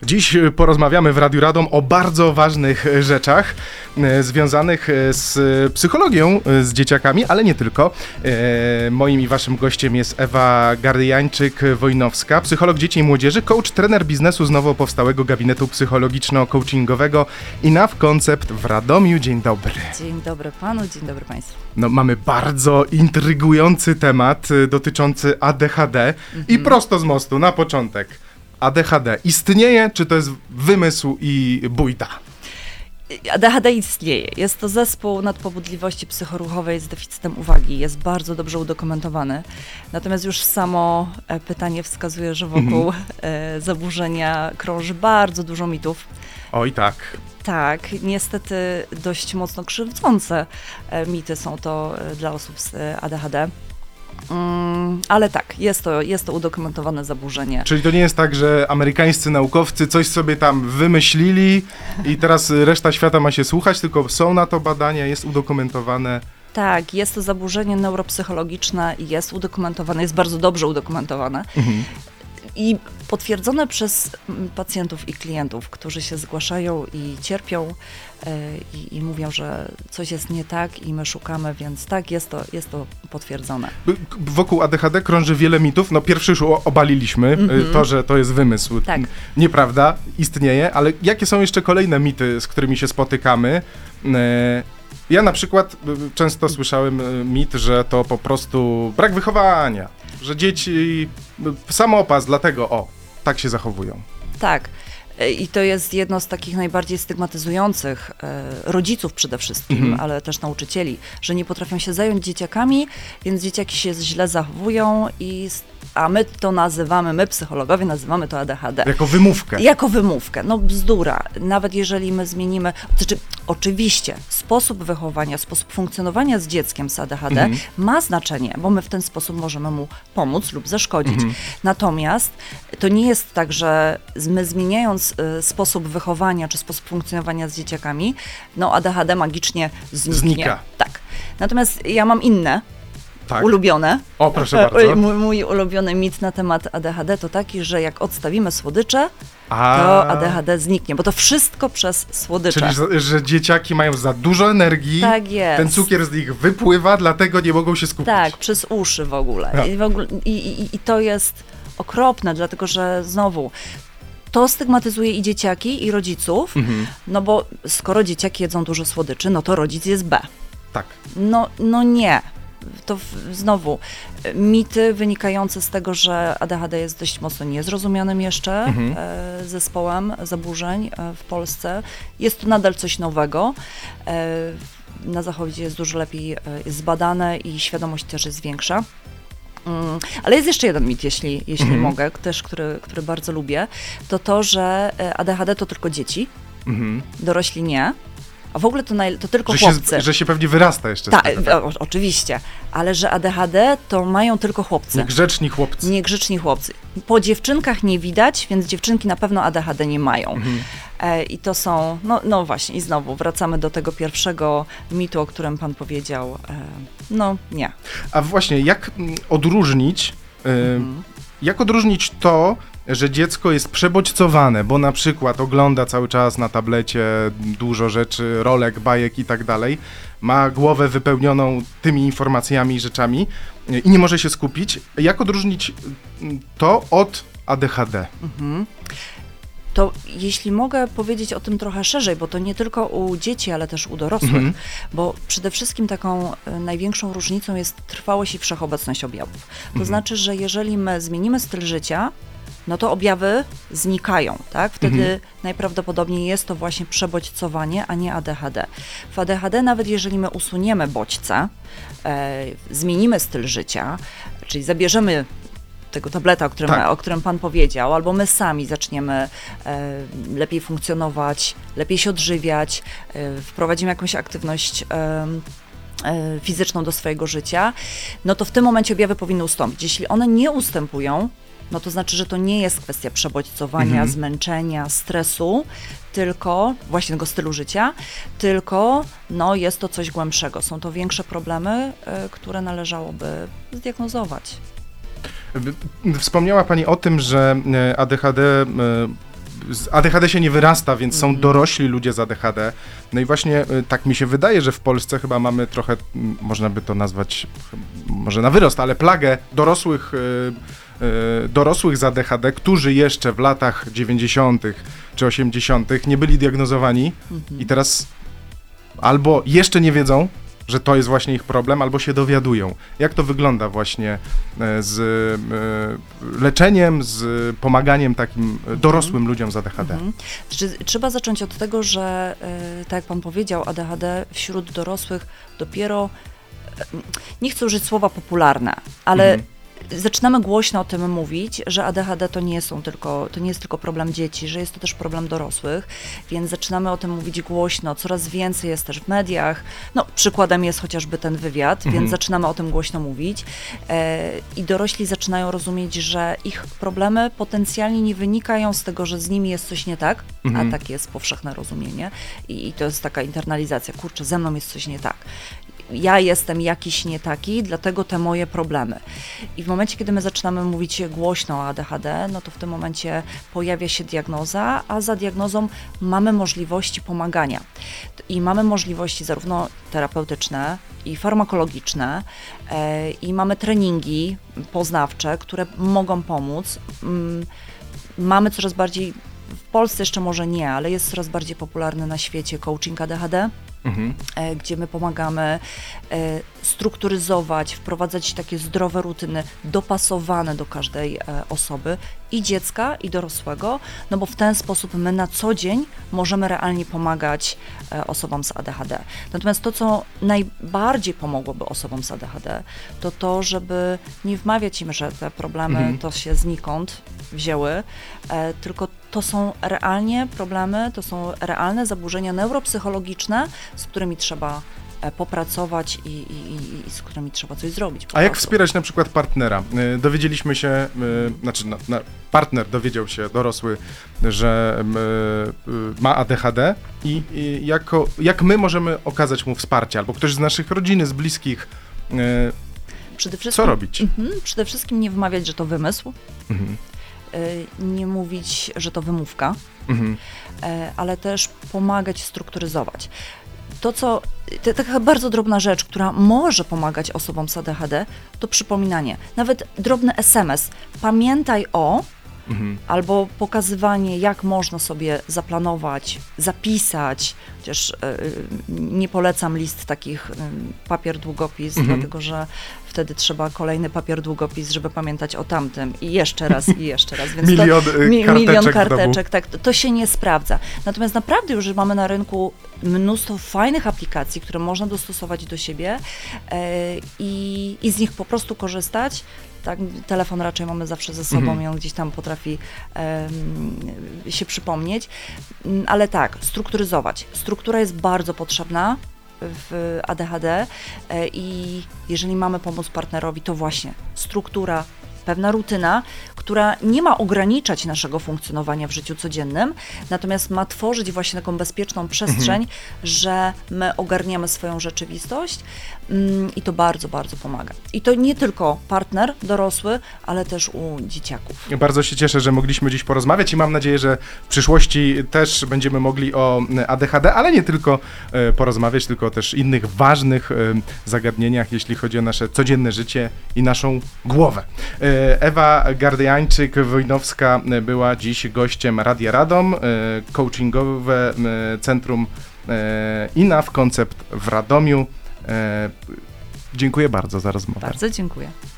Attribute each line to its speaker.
Speaker 1: Dziś porozmawiamy w Radiu Radom o bardzo ważnych rzeczach związanych z psychologią, z dzieciakami, ale nie tylko. Moim i waszym gościem jest Ewa Gardyjańczyk-Wojnowska, psycholog dzieci i młodzieży, coach, trener biznesu z nowo powstałego gabinetu psychologiczno-coachingowego Enough Concept w Radomiu. Dzień dobry.
Speaker 2: Dzień dobry panu, dzień dobry państwu.
Speaker 1: No, mamy bardzo intrygujący temat dotyczący ADHD i prosto z mostu, na początek. ADHD istnieje, czy to jest wymysł i bujda?
Speaker 2: ADHD istnieje. Jest to zespół nadpobudliwości psychoruchowej z deficytem uwagi. Jest bardzo dobrze udokumentowany. Natomiast już samo pytanie wskazuje, że wokół zaburzenia krąży bardzo dużo mitów.
Speaker 1: Oj tak.
Speaker 2: Tak, niestety dość mocno krzywdzące mity są to dla osób z ADHD. Ale tak, jest to udokumentowane zaburzenie.
Speaker 1: Czyli to nie jest tak, że amerykańscy naukowcy coś sobie tam wymyślili i teraz reszta świata ma się słuchać, tylko są na to badania, jest udokumentowane.
Speaker 2: Tak, jest to zaburzenie neuropsychologiczne i jest udokumentowane, jest bardzo dobrze udokumentowane. I potwierdzone przez pacjentów i klientów, którzy się zgłaszają i cierpią i mówią, że coś jest nie tak i my szukamy, więc tak, jest to potwierdzone.
Speaker 1: Wokół ADHD krąży wiele mitów. No pierwszy już obaliliśmy, to, że to jest wymysł.
Speaker 2: Tak.
Speaker 1: Nieprawda, istnieje, ale jakie są jeszcze kolejne mity, z którymi się spotykamy? Ja na przykład często słyszałem mit, że to po prostu brak wychowania, że dzieci samopas, dlatego tak się zachowują.
Speaker 2: Tak. I to jest jedno z takich najbardziej stygmatyzujących rodziców przede wszystkim, ale też nauczycieli, że nie potrafią się zająć dzieciakami, więc dzieciaki się źle zachowują, a my to nazywamy, my psychologowie nazywamy to ADHD.
Speaker 1: Jako wymówkę.
Speaker 2: Jako wymówkę. No bzdura. Nawet jeżeli my zmienimy, oczywiście sposób wychowania, sposób funkcjonowania z dzieckiem z ADHD ma znaczenie, bo my w ten sposób możemy mu pomóc lub zaszkodzić. Natomiast to nie jest tak, że my zmieniając sposób wychowania czy sposób funkcjonowania z dzieciakami, no ADHD magicznie znika. Tak. Natomiast ja mam inne, ulubione.
Speaker 1: O, proszę bardzo.
Speaker 2: Mój ulubiony mit na temat ADHD to taki, że jak odstawimy słodycze, to ADHD zniknie, bo to wszystko przez słodycze.
Speaker 1: Czyli, że dzieciaki mają za dużo energii,
Speaker 2: tak jest.
Speaker 1: Ten cukier z nich wypływa, dlatego nie mogą się skupić.
Speaker 2: Tak, przez uszy w ogóle. No. I to jest okropne, dlatego że znowu to stygmatyzuje i dzieciaki, i rodziców, no bo skoro dzieciaki jedzą dużo słodyczy, no to rodzic jest B.
Speaker 1: Tak.
Speaker 2: No nie. To znowu mity wynikające z tego, że ADHD jest dość mocno niezrozumianym jeszcze zespołem zaburzeń w Polsce. Jest to nadal coś nowego. Na Zachodzie jest dużo lepiej zbadane i świadomość też jest większa. Ale jest jeszcze jeden mit, jeśli mogę, też, który bardzo lubię, to, że ADHD to tylko dzieci, dorośli nie. A w ogóle to tylko chłopcy.
Speaker 1: Że się pewnie wyrasta jeszcze
Speaker 2: z
Speaker 1: tego. Tak,
Speaker 2: oczywiście, ale że ADHD to mają tylko chłopcy.
Speaker 1: Niegrzeczni chłopcy.
Speaker 2: Po dziewczynkach nie widać, więc dziewczynki na pewno ADHD nie mają. I to są, no właśnie, i znowu wracamy do tego pierwszego mitu, o którym pan powiedział. Nie.
Speaker 1: A właśnie, jak odróżnić to, że dziecko jest przebodźcowane, bo na przykład ogląda cały czas na tablecie dużo rzeczy, rolek, bajek i tak dalej, ma głowę wypełnioną tymi informacjami i rzeczami i nie może się skupić. Jak odróżnić to od ADHD?
Speaker 2: To jeśli mogę powiedzieć o tym trochę szerzej, bo to nie tylko u dzieci, ale też u dorosłych, bo przede wszystkim taką największą różnicą jest trwałość i wszechobecność objawów. To znaczy, że jeżeli my zmienimy styl życia, no to objawy znikają, tak? Wtedy najprawdopodobniej jest to właśnie przebodźcowanie, a nie ADHD. W ADHD nawet jeżeli my usuniemy bodźce, zmienimy styl życia, czyli zabierzemy tego tableta, o którym pan powiedział, albo my sami zaczniemy lepiej funkcjonować, lepiej się odżywiać, wprowadzimy jakąś aktywność fizyczną do swojego życia, no to w tym momencie objawy powinny ustąpić. Jeśli one nie ustępują, no to znaczy, że to nie jest kwestia przebodźcowania, zmęczenia, stresu, tylko właśnie tego stylu życia, tylko jest to coś głębszego. Są to większe problemy, które należałoby zdiagnozować.
Speaker 1: Wspomniała Pani o tym, że ADHD z ADHD się nie wyrasta, więc są dorośli ludzie z ADHD. No i właśnie tak mi się wydaje, że w Polsce chyba mamy trochę, można by to nazwać, może na wyrost, ale plagę dorosłych z ADHD, którzy jeszcze w latach 90. czy 80. nie byli diagnozowani i teraz albo jeszcze nie wiedzą, że to jest właśnie ich problem, albo się dowiadują. Jak to wygląda właśnie z leczeniem, z pomaganiem takim dorosłym ludziom z ADHD?
Speaker 2: Trzeba zacząć od tego, że tak jak pan powiedział, ADHD wśród dorosłych dopiero, nie chcę użyć słowa popularne, ale zaczynamy głośno o tym mówić, że ADHD to nie jest tylko problem dzieci, że jest to też problem dorosłych, więc zaczynamy o tym mówić głośno, coraz więcej jest też w mediach, no przykładem jest chociażby ten wywiad, więc zaczynamy o tym głośno mówić i dorośli zaczynają rozumieć, że ich problemy potencjalnie nie wynikają z tego, że z nimi jest coś nie tak, a takie jest powszechne rozumienie i to jest taka internalizacja, kurczę, ze mną jest coś nie tak. Ja jestem jakiś nie taki, dlatego te moje problemy. I w momencie, kiedy my zaczynamy mówić głośno o ADHD, no to w tym momencie pojawia się diagnoza, a za diagnozą mamy możliwości pomagania. I mamy możliwości zarówno terapeutyczne i farmakologiczne, i mamy treningi poznawcze, które mogą pomóc. Mamy coraz bardziej, w Polsce jeszcze może nie, ale jest coraz bardziej popularny na świecie coaching ADHD. Gdzie my pomagamy strukturyzować, wprowadzać takie zdrowe rutyny dopasowane do każdej osoby i dziecka, i dorosłego, no bo w ten sposób my na co dzień możemy realnie pomagać osobom z ADHD. Natomiast to, co najbardziej pomogłoby osobom z ADHD, to to, żeby nie wmawiać im, że te problemy to się znikąd wzięły, tylko to są realnie problemy, to są realne zaburzenia neuropsychologiczne, z którymi trzeba popracować i z którymi trzeba coś zrobić.
Speaker 1: A jak wspierać na przykład partnera? Dowiedzieliśmy się, partner dowiedział się, dorosły, że ma ADHD i jak my możemy okazać mu wsparcie, albo ktoś z naszych rodziny, z bliskich, co robić?
Speaker 2: Przede wszystkim nie wymawiać, że to wymysł. Nie mówić, że to wymówka, ale też pomagać strukturyzować. To taka bardzo drobna rzecz, która może pomagać osobom z ADHD, to przypominanie. Nawet drobny SMS. Pamiętaj o, albo pokazywanie, jak można sobie zaplanować, zapisać, chociaż nie polecam list takich papier, długopis, dlatego że wtedy trzeba kolejny papier, długopis, żeby pamiętać o tamtym i jeszcze raz, i jeszcze raz. Więc milion karteczek, tak, to się nie sprawdza. Natomiast naprawdę już mamy na rynku mnóstwo fajnych aplikacji, które można dostosować do siebie i z nich po prostu korzystać. Tak, telefon raczej mamy zawsze ze sobą i on gdzieś tam potrafi się przypomnieć, ale tak, strukturyzować. Struktura jest bardzo potrzebna w ADHD i jeżeli mamy pomóc partnerowi, to właśnie struktura, pewna rutyna, która nie ma ograniczać naszego funkcjonowania w życiu codziennym, natomiast ma tworzyć właśnie taką bezpieczną przestrzeń, że my ogarniamy swoją rzeczywistość i to bardzo, bardzo pomaga. I to nie tylko partner dorosły, ale też u dzieciaków.
Speaker 1: Bardzo się cieszę, że mogliśmy dziś porozmawiać i mam nadzieję, że w przyszłości też będziemy mogli o ADHD, ale nie tylko porozmawiać, tylko też innych ważnych zagadnieniach, jeśli chodzi o nasze codzienne życie i naszą głowę. Ewa Gardyjańczyk-Wojnowska była dziś gościem Radia Radom, coachingowe centrum INAV Koncept w Radomiu. Dziękuję bardzo za rozmowę.
Speaker 2: Bardzo dziękuję.